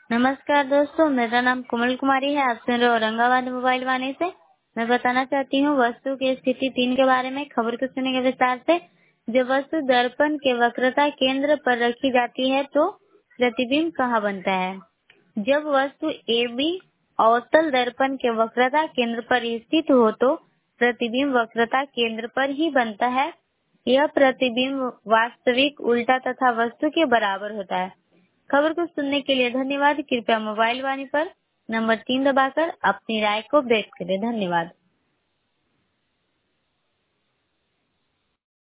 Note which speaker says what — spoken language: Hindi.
Speaker 1: नमस्कार दोस्तों, मेरा नाम कोमल कुमारी है। आप सुन रहे हो औरंगाबाद मोबाइल वाणी से। मैं बताना चाहती हूँ वस्तु की स्थिति 3 के बारे में। खबर को सुनेंगे विस्तार से। जब वस्तु दर्पण के वक्रता केंद्र पर रखी जाती है तो प्रतिबिंब कहाँ बनता है? जब वस्तु ए बी अवतल दर्पण के वक्रता केंद्र पर स्थित हो तो प्रतिबिंब वक्रता केंद्र पर ही बनता है। यह प्रतिबिंब वास्तविक, उल्टा तथा वस्तु के बराबर होता है। खबर को सुनने के लिए धन्यवाद। कृपया मोबाइल वाणी पर नंबर 3 दबाकर अपनी राय को व्यक्त करें। धन्यवाद।